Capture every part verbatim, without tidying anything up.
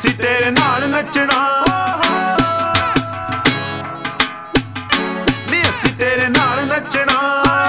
ਅਸੀਂ ਤੇਰੇ ਨਾਲ ਨੱਚਣਾ ਨੀ ਅਸੀਂ ਤੇਰੇ ਨਾਲ ਨੱਚਣਾ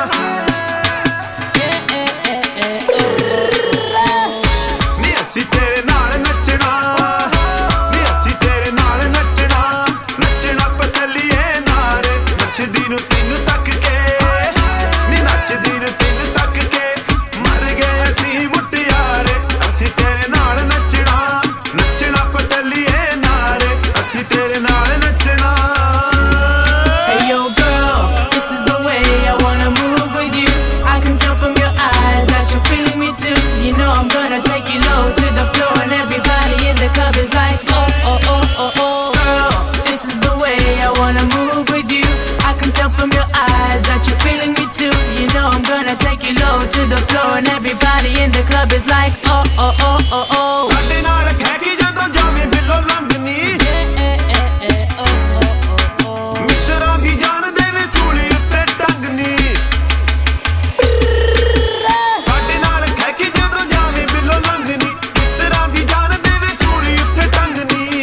ਨੀ ਅਸੀਂ ਤੇਰੇ ਨਾਲ ਨੱਚਣਾ ਨੀ ਅਸੀਂ ਤੇਰੇ ਨਾਲ ਨੱਚਣਾ ਨੱਚਣਾ ਪਤਲੀਏ ਨਾਰੇ ਨੱਚਦੀ ਨੂੰ ਤੈਨੂੰ ਤੱਕ ਕੇ ਨੀ ਨੱਚਦੀ ਨੂੰ ਤੈਨੂੰ ਤੱਕ ਕੇ ਮਰ ਗਏ ਅਸੀਂ ਮੁਟਿਆਰੇ ਅਸੀਂ ਤੇਰੇ ਨਾਲ ਨੱਚਣਾ ਨੱਚਣਾ ਪਤਲੀਏ ਨਾਰੇ ਅਸੀਂ ਤੇਰੇ ਨਾਲ ਨੱਚਣਾ Hey yo girl, this is the way I wanna move with you. I can tell from your eyes that you're feeling me too. You know I'm gonna take you low to the floor and everybody in the club is like oh oh oh oh oh. Girl, this is the way I wanna move with you. I can tell from your eyes that you're feeling me too. You know I'm gonna take you low to the floor and everybody in the club is like oh oh oh oh oh. ਸਾਡੇ ਨਾਲ ਖਹਿ ਕੇ ਜਦੋਂ ਜਾਵੇਂ ਬਿੱਲੋ ਲੰਘਨੀ ਮਿੱਤਰਾਂ ਦੀ ਜਾਨ ਦੇਵੇ ਸੂਲੀ ਉੱਤੇ ਟੰਗਨੀ ਸਾਡੇ ਨਾਲ ਖਹਿ ਕੇ ਜਦੋਂ ਜਾਵੇਂ ਬਿੱਲੋ ਲੰਘਨੀ ਮਿੱਤਰਾਂ ਦੀ ਜਾਨ ਦੇਵੇ ਸੂਲੀ ਉੱਤੇ ਟੰਗਨੀ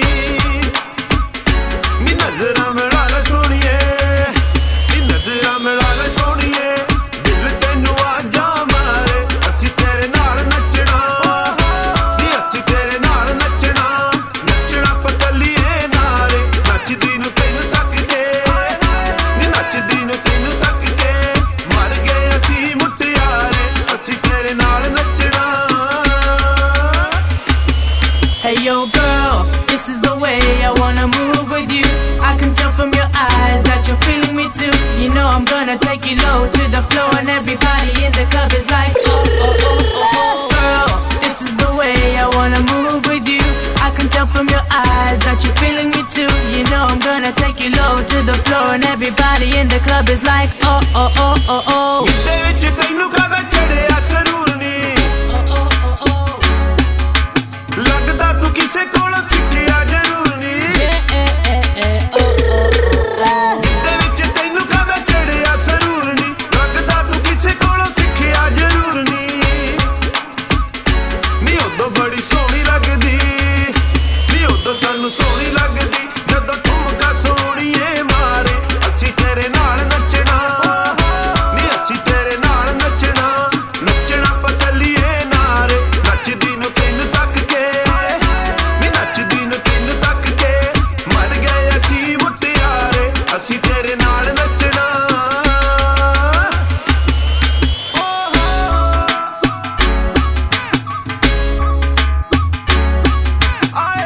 ਨੀ ਨਜ਼ਰਾਂ ਮਿਲਾ ਲੈ ਸੋਹਣੀਏ ਨੀ ਨਜ਼ਰਾਂ ਮਿਲਾ ਲੈ ਸੋਹਣੀਏ ਦਿਲ ਤੈਨੂੰ ਆਜਾ ਮਾਰੇ ਅਸੀਂ ਤੇਰੇ ਨਾਲ ਨੱਚਣਾ ਨੀ ਅਸੀਂ ਤੇਰੇ ਨਾਲ ਨੱਚਣਾ ਨੱਚਣਾ ਪਤਲੀਏ ਨਾਰੇ ਨੱਚਦੀ ਨੂੰ ਤੈਨੂੰ ਤੱਕ ਕੇ ਨੀ ਨੱਚਦੀ ਨੂੰ ਤੈਨੂੰ ਤੱਕ ਕੇ ਮਰ ਗਏ ਅਸੀਂ ਮੁਟਿਆਰੇ ਅਸੀਂ ਤੇਰੇ ਨਾਲ ਨੱਚਣਾ Hey yo girl, this is the way I wanna move with you. I can tell from your eyes that you're feeling me too. You know I'm gonna take you low to the floor and everybody in the club is like oh oh oh oh oh. Girl, this is the way I wanna move with you. I can tell from your eyes that you're feeling me too. You know I'm gonna take you low to the floor and everybody in the club is like oh oh oh oh oh. ਗਿੱਧੇ ਵਿੱਚ ਤੈਨੂੰ ਕਾਹਦਾ ਚੜਿਆ ਸਰੂਰ ਨੀ Oh oh oh oh. ਲੱਗਦਾ ਤੂੰ ਕਿਸੇ ਕੋਲੋਂ ਸਿੱਖਿਆ ਜ਼ਰੂਰ ਨੀ Eh eh eh eh oh oh oh. ਗਿੱਧੇ ਵਿੱਚ ਤੈਨੂੰ ਕਾਹਦਾ ਚੜਿਆ ਸਰੂਰ ਨੀ ਲੱਗਦਾ ਤੂੰ ਕਿਸੇ ਕੋਲੋਂ ਸਿੱਖਿਆ ਜ਼ਰੂਰ ਨੀ ਨੀ ਉਦੋਂ ਬੜੀ ਸੋਹਣੀ ਲੱਗਦੀ ਨੀ ਉਦੋਂ ਸਾਨੂੰ ਸੋਹਣੀ ਲੱਗਦੀ ਜਦੋਂ ਠੁਮਕਾ ਸੋਹਣੀਏ ਮਾਰੇ ਅਸੀਂ ਤੇਰੇ ਨਾਲ ਨੱਚਣਾ ਨੀ ਅਸੀਂ ਤੇਰੇ ਨਾਲ ਨੱਚਣਾ ਨੱਚਣਾ ਪਤਲੀਏ ਨਾਰੇ ਨੱਚਦੀ ਨੂੰ ਤੈਨੂੰ ਤੱਕ ਕੇ ਨੀ ਨੱਚਦੀ ਨੂੰ ਤੈਨੂੰ ਤੱਕ ਕੇ ਮਰ ਗਏ ਅਸੀਂ ਮੁਟਿਆਰੇ ਅਸੀਂ ਤੇਰੇ ਨਾਲ ਨੱਚਣਾ ਆਏ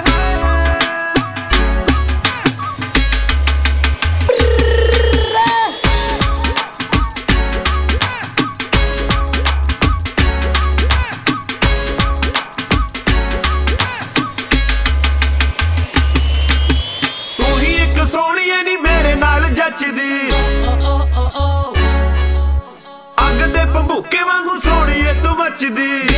ਤੂੰ ਹੀ ਇੱਕ ਸੋਹਣੀਏ ਨੀ ਮੇਰੇ ਨਾਲ ਜੱਚਦੀ Oh oh oh oh. ਅੱਗ ਦੇ ਭੰਬੂਕੇ ਵਾਂਗੂ ਸੋਹਣੀਏ ਤੂੰ ਮੱਚਦੀ